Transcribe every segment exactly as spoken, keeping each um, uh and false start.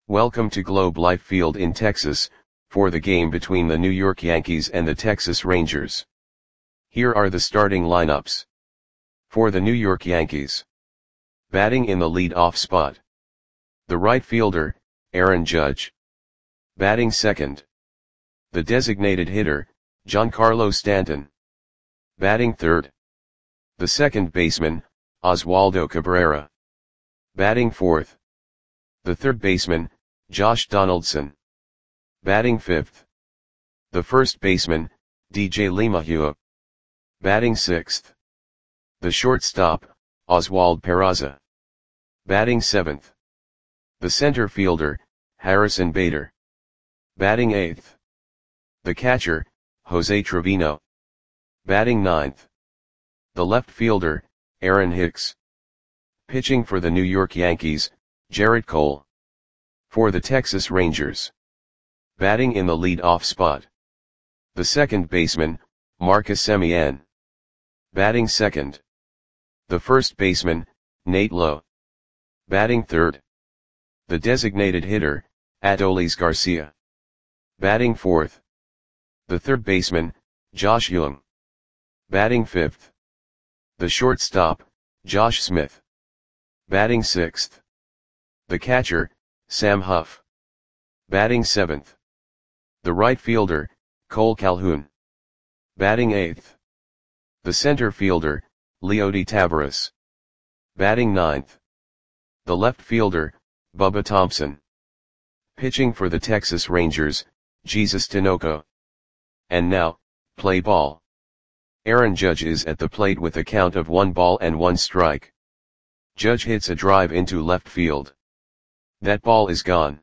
Welcome to Globe Life Field in Texas, for the game between the New York Yankees and the Texas Rangers. Here are the starting lineups. For the New York Yankees. Batting in the lead-off spot. The right fielder, Aaron Judge. Batting second. The designated hitter, Giancarlo Stanton. Batting third. The second baseman, Oswaldo Cabrera. Batting fourth. The third baseman, Josh Donaldson. Batting fifth. The first baseman, D J LeMahieu. Batting sixth. The shortstop, Oswald Peraza. Batting seventh. The center fielder, Harrison Bader. Batting eighth. The catcher, Jose Trevino. Batting ninth. The left fielder, Aaron Hicks. Pitching for the New York Yankees, Gerrit Cole. For the Texas Rangers. Batting in the lead-off spot. The second baseman, Marcus Semien. Batting second. The first baseman, Nate Lowe. Batting third. The designated hitter, Adolis Garcia. Batting fourth. The third baseman, Josh Jung. Batting fifth. The shortstop, Josh Smith. Batting sixth. The catcher, Sam Huff. Batting seventh. The right fielder, Cole Calhoun. Batting eighth. The center fielder, Leody Taveras. Batting ninth. The left fielder, Bubba Thompson. Pitching for the Texas Rangers, Jesus Tinoco. And now, play ball. Aaron Judge is at the plate with a count of one ball and one strike. Judge hits a drive into left field. That ball is gone.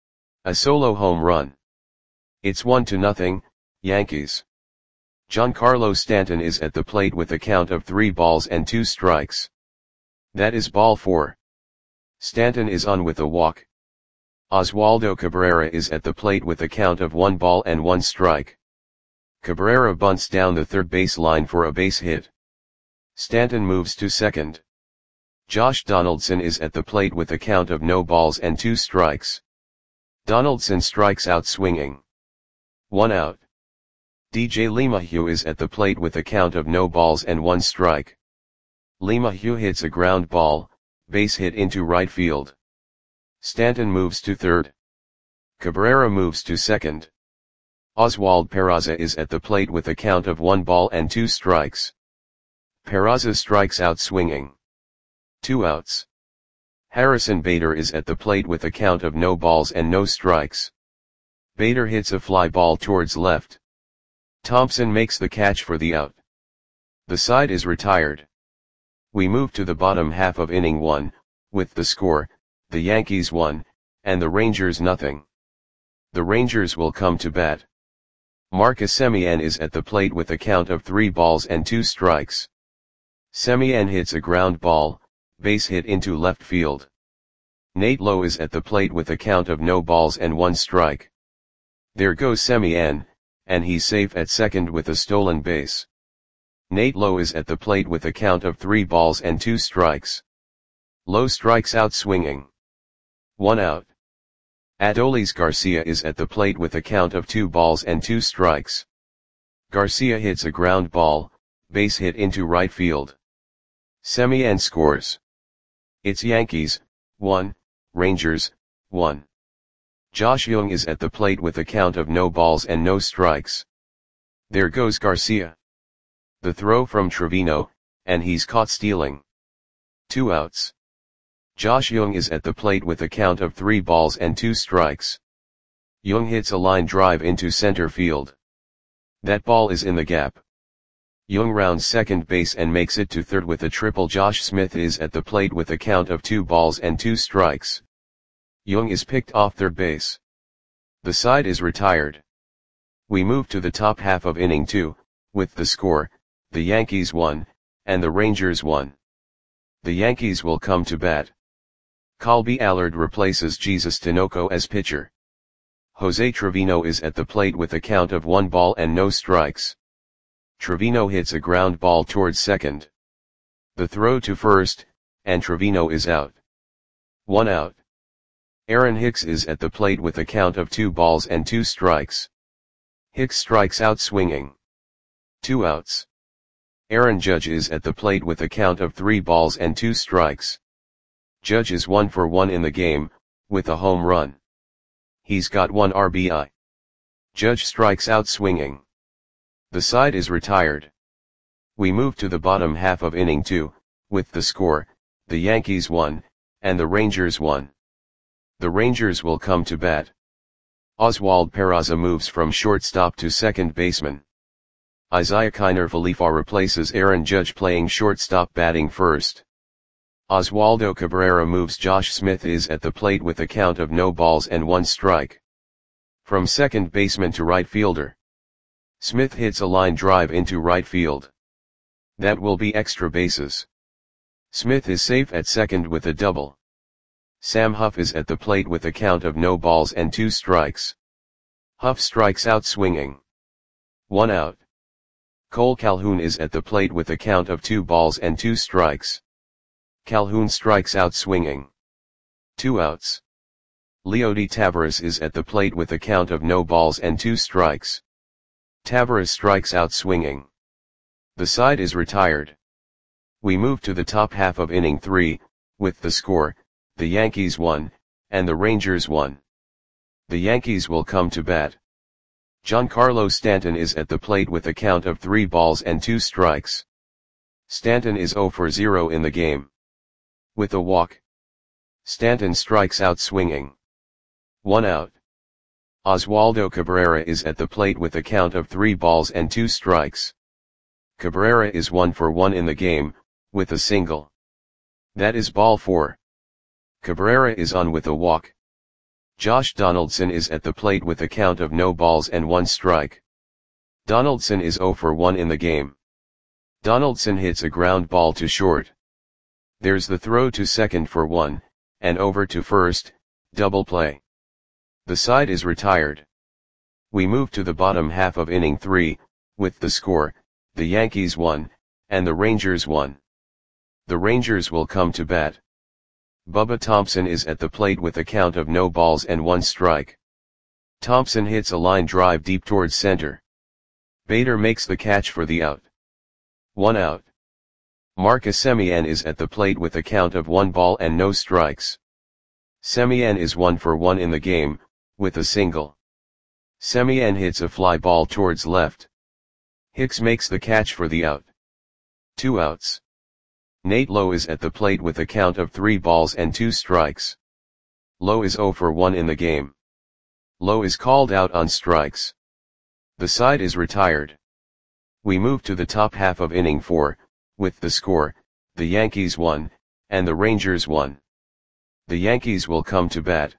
A solo home run. It's one to nothing, Yankees. Giancarlo Stanton is at the plate with a count of three balls and two strikes. That is ball four. Stanton is on with a walk. Oswaldo Cabrera is at the plate with a count of one ball and one strike. Cabrera bunts down the third base line for a base hit. Stanton moves to second. Josh Donaldson is at the plate with a count of no balls and two strikes. Donaldson strikes out swinging. One out. D J LeMahieu is at the plate with a count of no balls and one strike. LeMahieu hits a ground ball, base hit into right field. Stanton moves to third. Cabrera moves to second. Oswald Peraza is at the plate with a count of one ball and two strikes. Peraza strikes out swinging. Two outs. Harrison Bader is at the plate with a count of no balls and no strikes. Bader hits a fly ball towards left. Thompson makes the catch for the out. The side is retired. We move to the bottom half of inning one, with the score, the Yankees one, and the Rangers nothing. The Rangers will come to bat. Marcus Semien is at the plate with a count of three balls and two strikes. Semien hits a ground ball, base hit into left field. Nate Lowe is at the plate with a count of no balls and one strike. There goes Semien, and he's safe at second with a stolen base. Nate Lowe is at the plate with a count of three balls and two strikes. Lowe strikes out swinging. One out. Adolis Garcia is at the plate with a count of two balls and two strikes. Garcia hits a ground ball, base hit into right field. Semien scores. It's Yankees, one, Rangers, one. Josh Jung is at the plate with a count of no balls and no strikes. There goes Garcia. The throw from Trevino, and he's caught stealing. Two outs. Josh Jung is at the plate with a count of three balls and two strikes. Jung hits a line drive into center field. That ball is in the gap. Jung rounds second base and makes it to third with a triple. Josh Smith is at the plate with a count of two balls and two strikes. Jung is picked off third base. The side is retired. We move to the top half of inning two, with the score, the Yankees one, and the Rangers one. The Yankees will come to bat. Colby Allard replaces Jesus Tinoco as pitcher. Jose Trevino is at the plate with a count of one ball and no strikes. Trevino hits a ground ball towards second. The throw to first, and Trevino is out. One out. Aaron Hicks is at the plate with a count of two balls and two strikes. Hicks strikes out swinging. Two outs. Aaron Judge is at the plate with a count of three balls and two strikes. Judge is one for one in the game, with a home run. He's got one R B I. Judge strikes out swinging. The side is retired. We move to the bottom half of inning two, with the score, the Yankees won, and the Rangers won. The Rangers will come to bat. Oswald Peraza moves from shortstop to second baseman. Isaiah Kiner Falefa replaces Aaron Judge playing shortstop batting first. Oswaldo Cabrera moves. Josh Smith is at the plate with a count of no balls and one strike. From second baseman to right fielder. Smith hits a line drive into right field. That will be extra bases. Smith is safe at second with a double. Sam Huff is at the plate with a count of no balls and two strikes. Huff strikes out swinging. One out. Cole Calhoun is at the plate with a count of two balls and two strikes. Calhoun strikes out swinging. Two outs. Leody Taveras is at the plate with a count of no balls and two strikes. Taveras strikes out swinging. The side is retired. We move to the top half of inning three, with the score, the Yankees won, and the Rangers won. The Yankees will come to bat. Giancarlo Stanton is at the plate with a count of three balls and two strikes. Stanton is zero for zero in the game. With a walk. Stanton strikes out swinging. One out. Oswaldo Cabrera is at the plate with a count of three balls and two strikes. Cabrera is one for one in the game, with a single. That is ball four. Cabrera is on with a walk. Josh Donaldson is at the plate with a count of no balls and one strike. Donaldson is zero for one in the game. Donaldson hits a ground ball to short. There's the throw to second for one, and over to first, double play. The side is retired. We move to the bottom half of inning three, with the score, the Yankees won, and the Rangers won. The Rangers will come to bat. Bubba Thompson is at the plate with a count of no balls and one strike. Thompson hits a line drive deep towards center. Bader makes the catch for the out. One out. Marcus Semien is at the plate with a count of one ball and no strikes. Semien is one for one in the game, with a single. Semien hits a fly ball towards left. Hicks makes the catch for the out. Two outs. Nate Lowe is at the plate with a count of three balls and two strikes. Lowe is zero for one in the game. Lowe is called out on strikes. The side is retired. We move to the top half of inning four, with the score, the Yankees won, and the Rangers won. The Yankees will come to bat.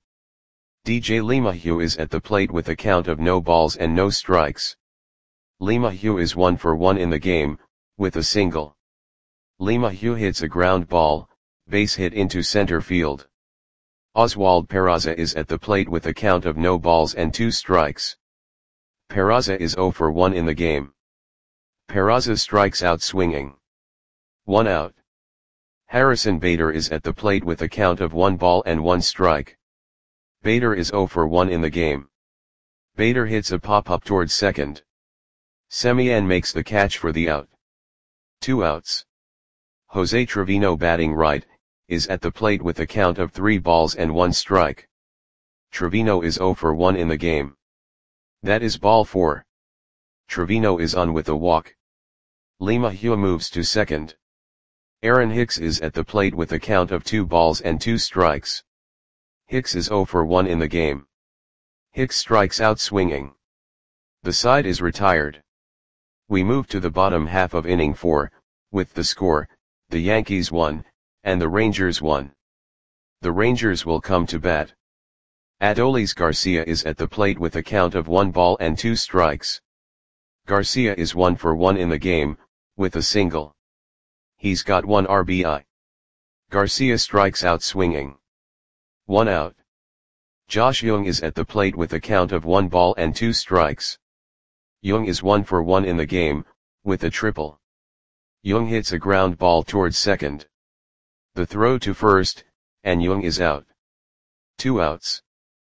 D J LeMahieu is at the plate with a count of no balls and no strikes. LeMahieu is one for one in the game, with a single. LeMahieu hits a ground ball, base hit into center field. Oswald Peraza is at the plate with a count of no balls and two strikes. Peraza is zero for one in the game. Peraza strikes out swinging. One out. Harrison Bader is at the plate with a count of one ball and one strike. Bader is zero for one in the game. Bader hits a pop-up towards second. Semien makes the catch for the out. Two outs. Jose Trevino batting right, is at the plate with a count of three balls and one strike. Trevino is zero for one in the game. That is ball four. Trevino is on with a walk. LeMahieu moves to second. Aaron Hicks is at the plate with a count of two balls and two strikes. Hicks is zero for one in the game. Hicks strikes out swinging. The side is retired. We move to the bottom half of inning four, with the score, the Yankees won, and the Rangers won. The Rangers will come to bat. Adolis Garcia is at the plate with a count of one ball and two strikes. Garcia is one for one in the game, with a single. He's got one R B I. Garcia strikes out swinging. One out. Josh Jung is at the plate with a count of one ball and two strikes. Jung is one for one in the game, with a triple. Jung hits a ground ball towards second. The throw to first, and Jung is out. Two outs.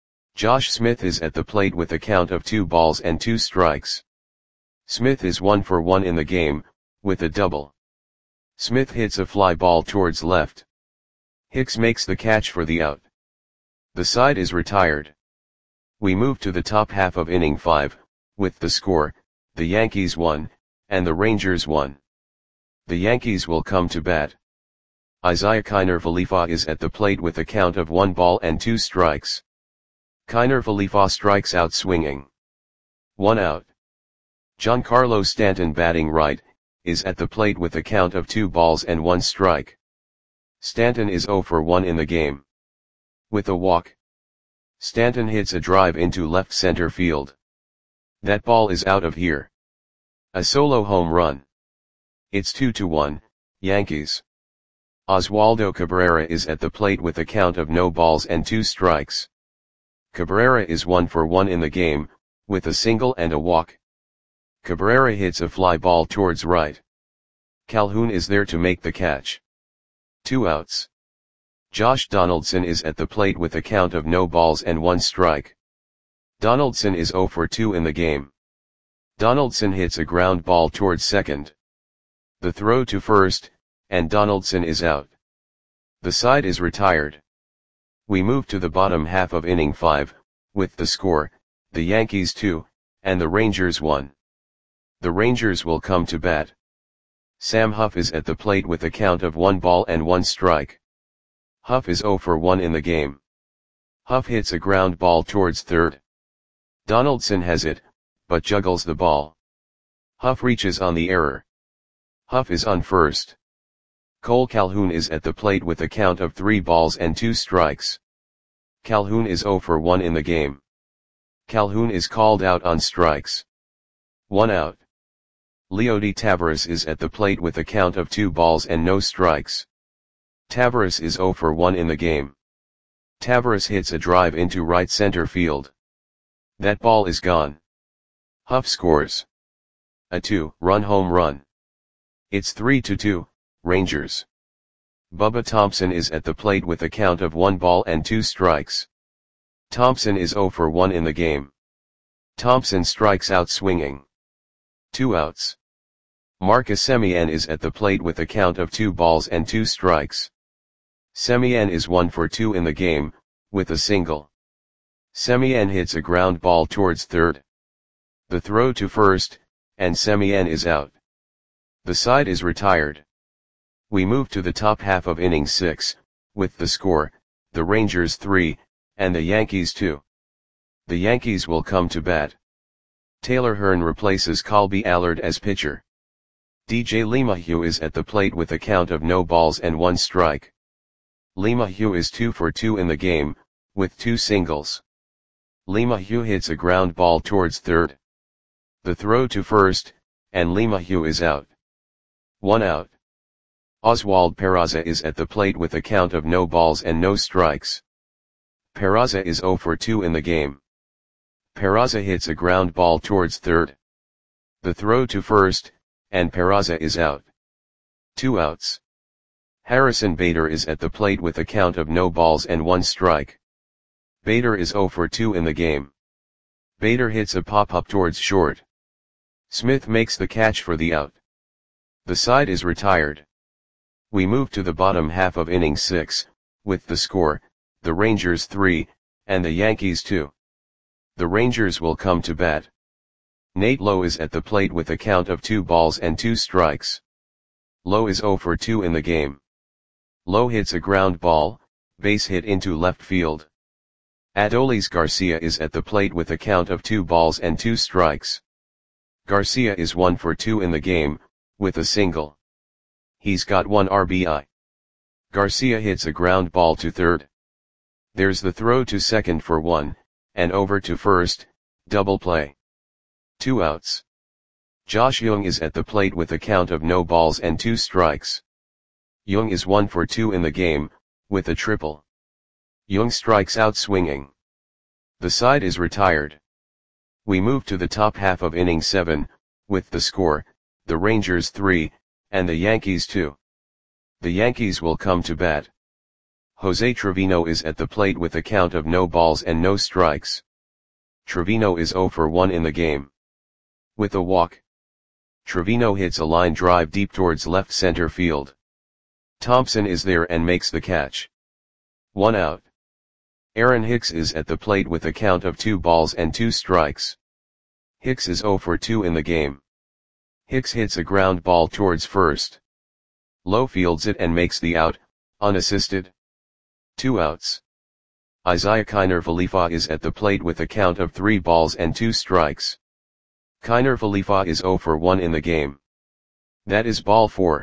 Josh Smith is at the plate with a count of two balls and two strikes. Smith is one for one in the game, with a double. Smith hits a fly ball towards left. Hicks makes the catch for the out. The side is retired. We move to the top half of inning five, with the score, the Yankees won, and the Rangers won. The Yankees will come to bat. Isiah Kiner Falefa is at the plate with a count of one ball and two strikes. Kiner Falefa strikes out swinging. One out. Giancarlo Stanton, batting right, is at the plate with a count of two balls and one strike. Stanton is zero for one in the game. With a walk. Stanton hits a drive into left center field. That ball is out of here. A solo home run. It's two to one, Yankees. Oswaldo Cabrera is at the plate with a count of no balls and two strikes. Cabrera is one for one in the game, with a single and a walk. Cabrera hits a fly ball towards right. Calhoun is there to make the catch. Two outs. Josh Donaldson is at the plate with a count of no balls and one strike. Donaldson is zero for two in the game. Donaldson hits a ground ball towards second. The throw to first, and Donaldson is out. The side is retired. We move to the bottom half of inning five, with the score, the Yankees two, and the Rangers one. The Rangers will come to bat. Sam Huff is at the plate with a count of one ball and one strike. Huff is zero for one in the game. Huff hits a ground ball towards third. Donaldson has it, but juggles the ball. Huff reaches on the error. Huff is on first. Cole Calhoun is at the plate with a count of three balls and two strikes. Calhoun is zero for one in the game. Calhoun is called out on strikes. One out. Leody Taveras is at the plate with a count of two balls and no strikes. Taveras is zero for one in the game. Taveras hits a drive into right center field. That ball is gone. Huff scores a two-run home run. It's three to two, Rangers. Bubba Thompson is at the plate with a count of one ball and two strikes. Thompson is zero for one in the game. Thompson strikes out swinging. Two outs. Marcus Semien is at the plate with a count of two balls and two strikes. Semien is one for two in the game, with a single. Semien hits a ground ball towards third. The throw to first, and Semien is out. The side is retired. We move to the top half of inning six, with the score, the Rangers three, and the Yankees two. The Yankees will come to bat. Taylor Hearn replaces Colby Allard as pitcher. D J LeMahieu is at the plate with a count of no balls and one strike. LeMahieu is two for two in the game, with two singles. LeMahieu hits a ground ball towards third. The throw to first, and LeMahieu is out. One out. Oswald Peraza is at the plate with a count of no balls and no strikes. Peraza is zero for two in the game. Peraza hits a ground ball towards third. The throw to first, and Peraza is out. Two outs. Harrison Bader is at the plate with a count of no balls and one strike. Bader is zero for two in the game. Bader hits a pop-up towards short. Smith makes the catch for the out. The side is retired. We move to the bottom half of inning six, with the score, the Rangers three, and the Yankees two. The Rangers will come to bat. Nate Lowe is at the plate with a count of two balls and two strikes. Lowe is zero for two in the game. Lowe hits a ground ball, base hit into left field. Adolis Garcia is at the plate with a count of two balls and two strikes. Garcia is one for two in the game, with a single. He's got one R B I. Garcia hits a ground ball to third. There's the throw to second for one, and over to first, double play. Two outs. Josh Jung is at the plate with a count of no balls and two strikes. Jung is one for two in the game, with a triple. Jung strikes out swinging. The side is retired. We move to the top half of inning seven, with the score, the Rangers three, and the Yankees two. The Yankees will come to bat. Jose Trevino is at the plate with a count of no balls and no strikes. Trevino is zero for one in the game. With a walk, Trevino hits a line drive deep towards left center field. Thompson is there and makes the catch. One out. Aaron Hicks is at the plate with a count of two balls and two strikes. Hicks is zero for two in the game. Hicks hits a ground ball towards first. Lowe fields it and makes the out, unassisted. Two outs. Isaiah Kiner Falefa is at the plate with a count of three balls and two strikes. Kiner Falefa is zero for one in the game. That is ball four.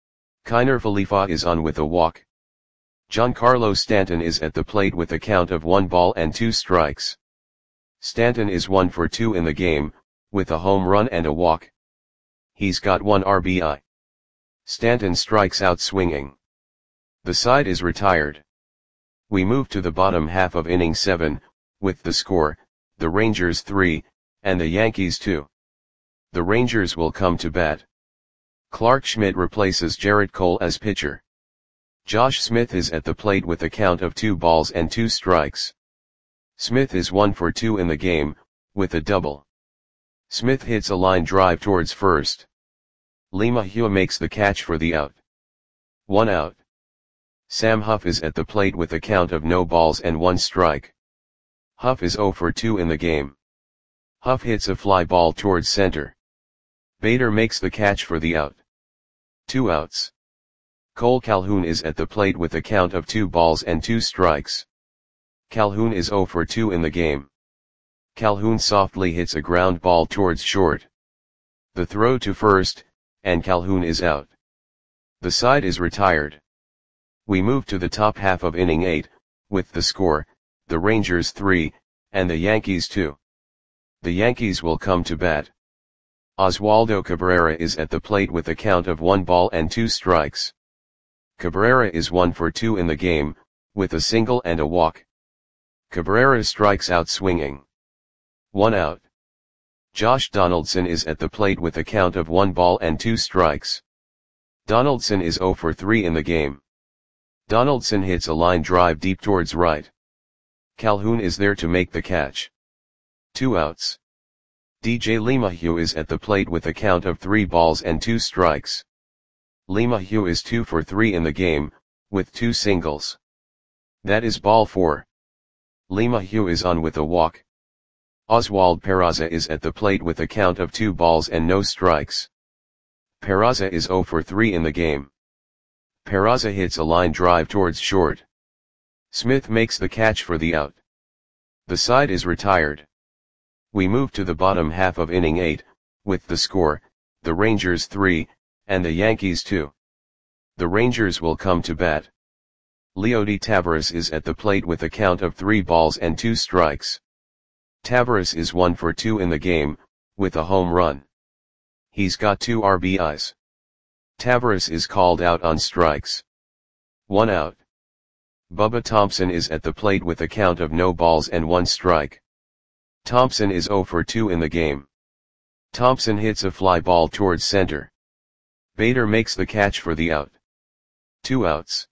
Kiner Falefa is on with a walk. Giancarlo Stanton is at the plate with a count of one ball and two strikes. Stanton is one for two in the game, with a home run and a walk. He's got one R B I. Stanton strikes out swinging. The side is retired. We move to the bottom half of inning seven, with the score, the Rangers three, and the Yankees two. The Rangers will come to bat. Clarke Schmidt replaces Jarrett Cole as pitcher. Josh Smith is at the plate with a count of two balls and two strikes. Smith is one for two in the game, with a double. Smith hits a line drive towards first. LeMahieu makes the catch for the out. One out. Sam Huff is at the plate with a count of no balls and one strike. Huff is zero for two in the game. Huff hits a fly ball towards center. Bader makes the catch for the out. Two outs. Cole Calhoun is at the plate with a count of two balls and two strikes. Calhoun is zero for two in the game. Calhoun softly hits a ground ball towards short. The throw to first, and Calhoun is out. The side is retired. We move to the top half of inning eight, with the score, the Rangers three, and the Yankees two. The Yankees will come to bat. Oswaldo Cabrera is at the plate with a count of one ball and two strikes. Cabrera is one for two in the game, with a single and a walk. Cabrera strikes out swinging. One out. Josh Donaldson is at the plate with a count of one ball and two strikes. Donaldson is zero for three in the game. Donaldson hits a line drive deep towards right. Calhoun is there to make the catch. Two outs. D J LeMahieu is at the plate with a count of three balls and two strikes. LeMahieu is two for three in the game, with two singles. That is ball four. LeMahieu is on with a walk. Oswald Peraza is at the plate with a count of two balls and no strikes. Peraza is zero for three in the game. Peraza hits a line drive towards short. Smith makes the catch for the out. The side is retired. We move to the bottom half of inning eight, with the score, the Rangers three, and the Yankees two. The Rangers will come to bat. Leody Taveras is at the plate with a count of three balls and two strikes. Taveras is one for two in the game, with a home run. He's got two R B Is. Taveras is called out on strikes. One out. Bubba Thompson is at the plate with a count of no balls and one strike. Thompson is zero for two in the game. Thompson hits a fly ball towards center. Bader makes the catch for the out. Two outs.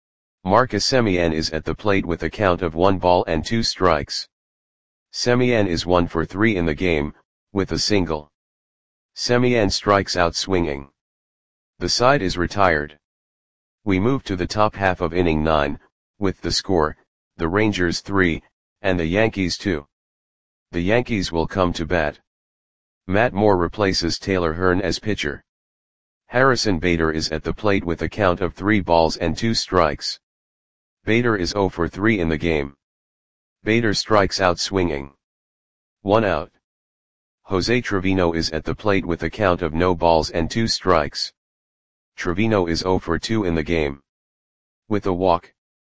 Marcus Semien is at the plate with a count of one ball and two strikes. Semien is one for three in the game, with a single. Semien strikes out swinging. The side is retired. We move to the top half of inning nine, with the score, the Rangers three, and the Yankees two. The Yankees will come to bat. Matt Moore replaces Taylor Hearn as pitcher. Harrison Bader is at the plate with a count of three balls and two strikes. Bader is zero for three in the game. Bader strikes out swinging. One out. Jose Trevino is at the plate with a count of no balls and two strikes. Trevino is zero for two in the game. With a walk,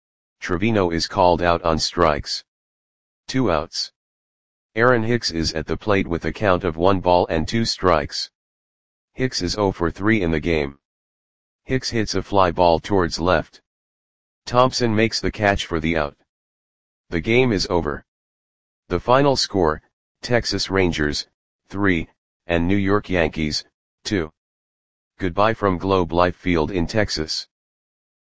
Trevino is called out on strikes. Two outs. Aaron Hicks is at the plate with a count of one ball and two strikes. Hicks is zero for three in the game. Hicks hits a fly ball towards left. Thompson makes the catch for the out. The game is over. The final score, Texas Rangers, three, and New York Yankees, two. Goodbye from Globe Life Field in Texas.